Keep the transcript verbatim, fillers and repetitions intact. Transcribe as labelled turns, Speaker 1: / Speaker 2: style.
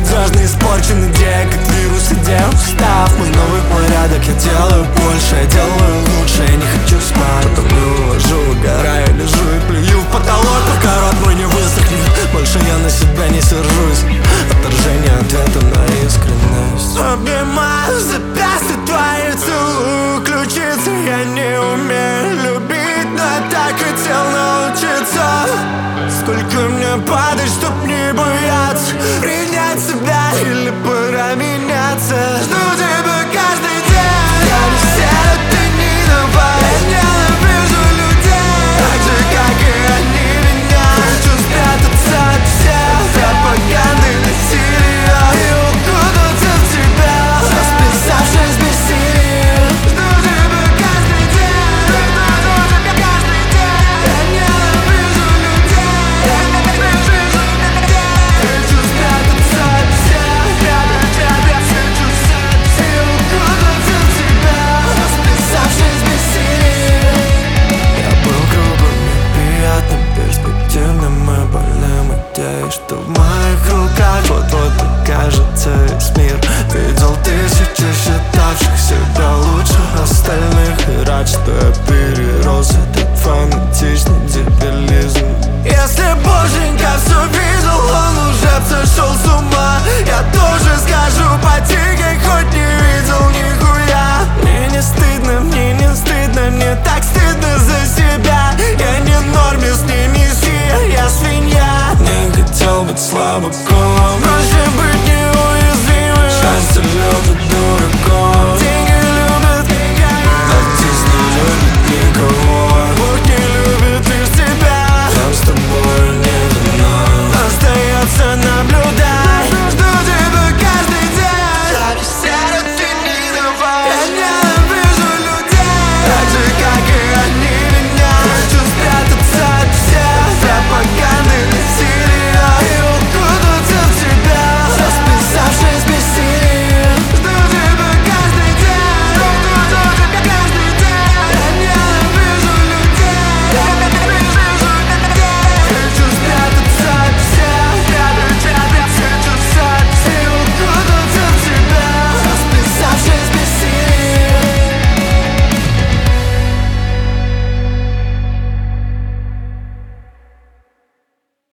Speaker 1: Звездный испорчен идея, как вирус идея. Устав, мой новый порядок. Я делаю больше, я делаю лучше. Я не хочу спать, потом ложу, угораю, лежу и плюю в потолок, пока рот мой не высохнет. Больше я на себя не сержусь. Отторжение